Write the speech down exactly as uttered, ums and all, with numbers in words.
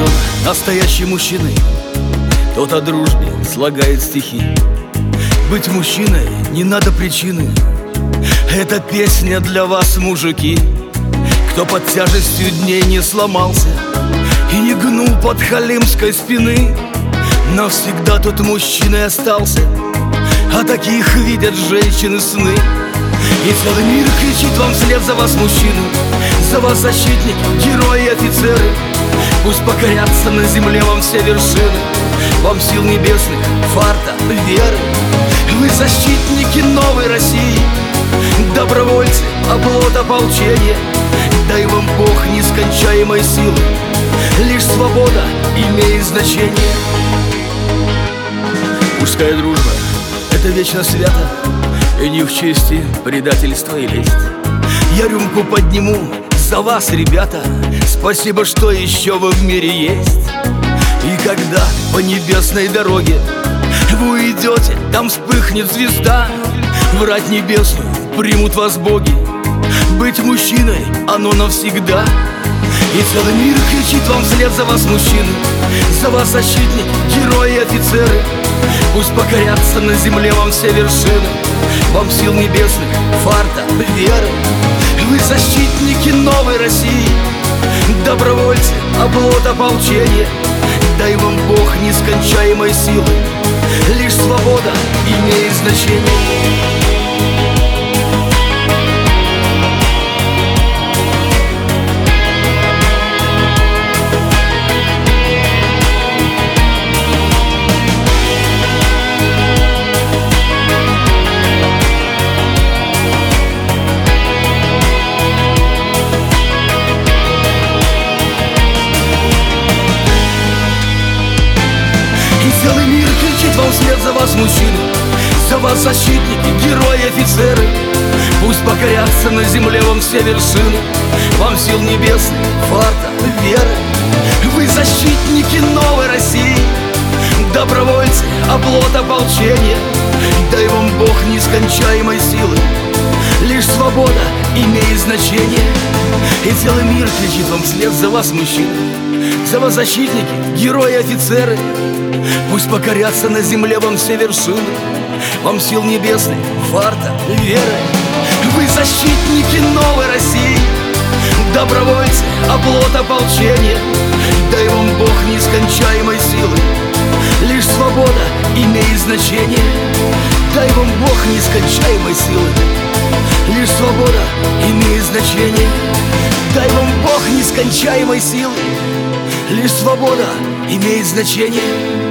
он настоящий мужчиной, тот о дружбе слагает стихи. Быть мужчиной не надо причины. Эта песня для вас, мужики, кто под тяжестью дней не сломался и не гнул под халимской спины. Навсегда тот мужчиной остался, а таких видят женщины сны. И целый мир кричит вам вслед за вас, мужчины, за вас, защитники, герои и офицеры. Пусть покорятся на земле вам все вершины, вам сил небесных, фарта, веры. Вы защитники новой России, добровольцы, оплот ополчения. Дай вам Бог нескончаемой силы, лишь свобода имеет значение. Мужская дружба — это вечно свято, и не в чести предательство и лесть. Я рюмку подниму за вас, ребята, спасибо, что еще вы в мире есть. И когда по небесной дороге вы уйдете, там вспыхнет звезда, врать небесную примут вас боги. Быть мужчиной — оно навсегда. И целый мир кричит вам вслед за вас, мужчины, за вас, защитники, герои и офицеры. Пусть покорятся на земле вам все вершины, вам сил небесных, фарта, веры. Вы защитники новой России, добровольцы, оплот ополчения. Дай вам Бог нескончаемой силы, лишь свобода имеет значение. Целый мир кричит вам вслед за вас, мужчины, за вас, защитники, герои и офицеры. Пусть покорятся на земле вам все вершины, вам сил небесных, фарта, веры. Вы защитники новой России, добровольцы, оплот ополчения. Дай вам Бог нескончаемой силы, лишь свобода имеет значение. И целый мир кричит вам вслед за вас, мужчины, за вас, защитники, герои и офицеры. Пусть покорятся на земле вам все вершины, вам сил небесных, фарта, веры. Вы защитники новой России, добровольцы, оплот ополчения. Дай вам Бог нескончаемой силы, лишь свобода имеет значение. Дай вам Бог нескончаемой силы, лишь свобода имеет значение. Дай вам Бог нескончаемой силы, лишь свобода имеет значение.